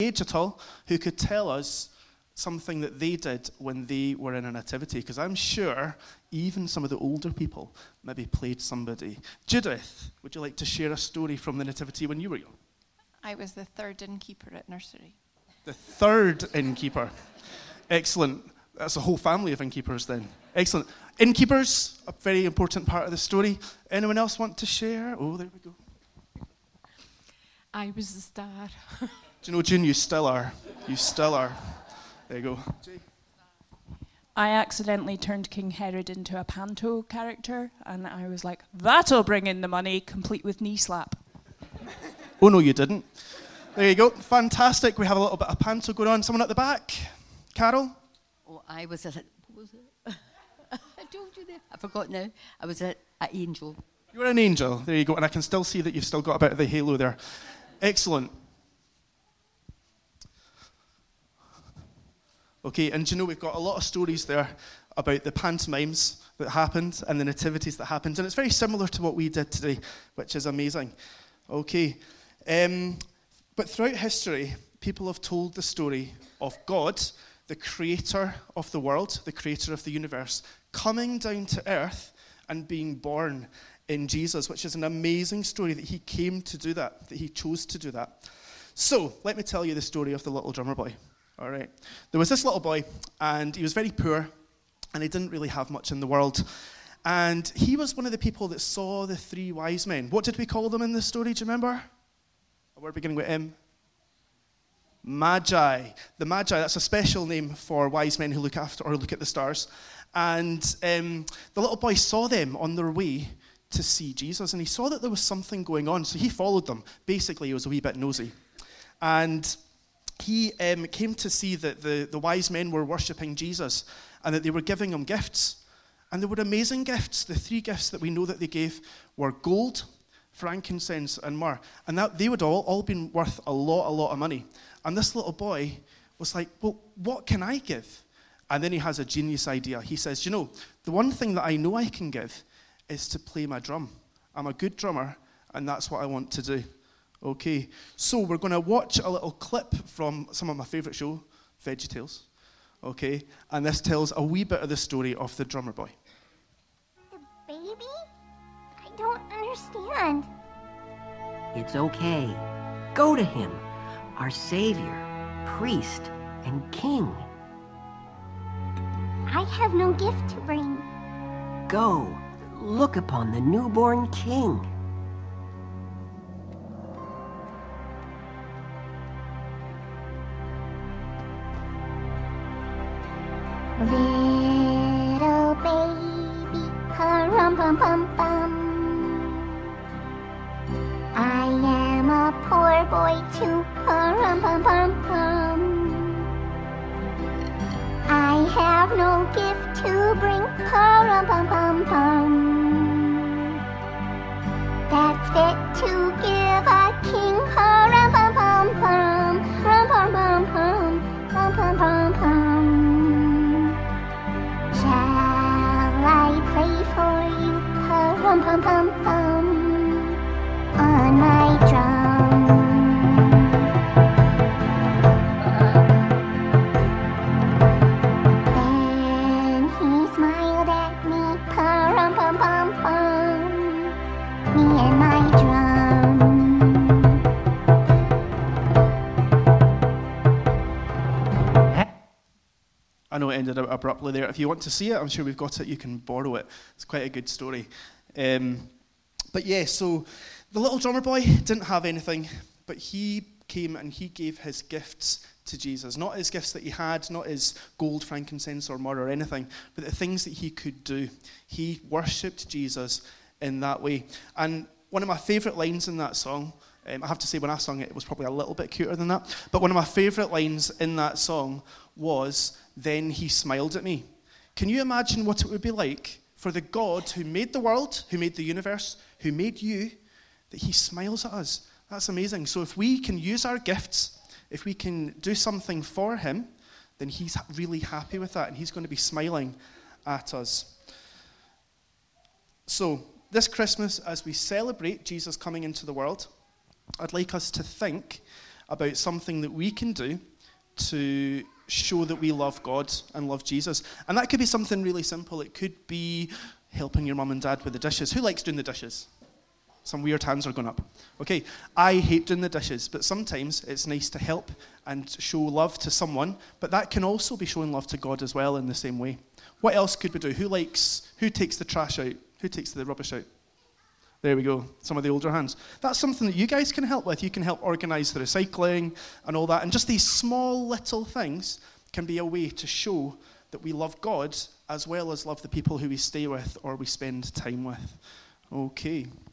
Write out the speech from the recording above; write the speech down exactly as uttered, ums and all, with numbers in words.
age at all who could tell us something that they did when they were in a nativity? Because I'm sure even some of the older people maybe played somebody. Judith, would you like to share a story from the nativity when you were young? I was the third innkeeper at nursery. The third innkeeper. Excellent. That's a whole family of innkeepers then. Excellent. Innkeepers, a very important part of the story. Anyone else want to share? Oh, there we go. I was the star. Do you know, June, you still are. You still are. There you go. Jay. I accidentally turned King Herod into a panto character, and I was like, that'll bring in the money, complete with knee slap. Oh, no, you didn't. There you go. Fantastic. We have a little bit of panto going on. Someone at the back? Carol? Oh, I was at, what was it? I told you there. I forgot now. I was at an angel. You were an angel. There you go. And I can still see that you've still got a bit of the halo there. Excellent. Okay, and do you know, we've got a lot of stories there about the pantomimes that happened and the nativities that happened. And it's very similar to what we did today, which is amazing. Okay. Um, but throughout history, people have told the story of God, the creator of the world, the creator of the universe, coming down to earth and being born in Jesus, which is an amazing story that he came to do that, that he chose to do that. So, let me tell you the story of the little drummer boy. All right. There was this little boy, and he was very poor, and he didn't really have much in the world. And he was one of the people that saw the three wise men. What did we call them in the story? Do you remember? A word beginning with M. Magi. The Magi, that's a special name for wise men who look after or look at the stars. And um, the little boy saw them on their way to see Jesus, and he saw that there was something going on, so he followed them. Basically, he was a wee bit nosy. And he um, came to see that the, the wise men were worshipping Jesus and that they were giving him gifts. And they were amazing gifts. The three gifts that we know that they gave were gold, frankincense, and myrrh. And that they would all, all been worth a lot, a lot of money. And this little boy was like, well, what can I give? And then he has a genius idea. He says, you know, the one thing that I know I can give is to play my drum. I'm a good drummer, and that's what I want to do. Okay, so we're going to watch a little clip from some of my favourite show, VeggieTales. Okay, and this tells a wee bit of the story of the drummer boy. The baby? I don't understand. It's okay. Go to him, our Savior, priest, and king. I have no gift to bring. Go, look upon the newborn king. Little baby, pa-rum-pum-pum-pum. I am a poor boy too, pa-rum-pum-pum-pum. I have no gift to bring, pa-rum-pum-pum-pum. That's fit to give a king, pa-rum-pum-pum-pum, rum-pum-pum-pum, rum-pum-pum-pum. Shall I play for you, pa-rum-pum-pum-pum, on my drum? Then he smiled at me, pa-rum-pum-pum-pum, me and my drum. I know it ended out abruptly there. If you want to see it, I'm sure we've got it. You can borrow it. It's quite a good story. Um, but yeah, so the little drummer boy didn't have anything, but he came and he gave his gifts to Jesus. Not his gifts that he had, not his gold, frankincense, or myrrh or anything, but the things that he could do. He worshipped Jesus in that way. And one of my favourite lines in that song, um, I have to say when I sung it, it was probably a little bit cuter than that, but one of my favourite lines in that song was, "Then he smiled at me." Can you imagine what it would be like for the God who made the world, who made the universe, who made you, that he smiles at us? That's amazing. So if we can use our gifts, if we can do something for him, then he's really happy with that, and he's going to be smiling at us. So this Christmas, as we celebrate Jesus coming into the world, I'd like us to think about something that we can do to show that we love God and love Jesus. And that could be something really simple. It could be helping your mum and dad with the dishes. Who likes doing the dishes? Some weird hands are going up. Okay, I hate doing the dishes, but sometimes it's nice to help and show love to someone, but that can also be showing love to God as well in the same way. What else could we do? Who likes, who takes the trash out? Who takes the rubbish out? There we go, some of the older hands. That's something that you guys can help with. You can help organise the recycling and all that. And just these small little things can be a way to show that we love God as well as love the people who we stay with or we spend time with. Okay.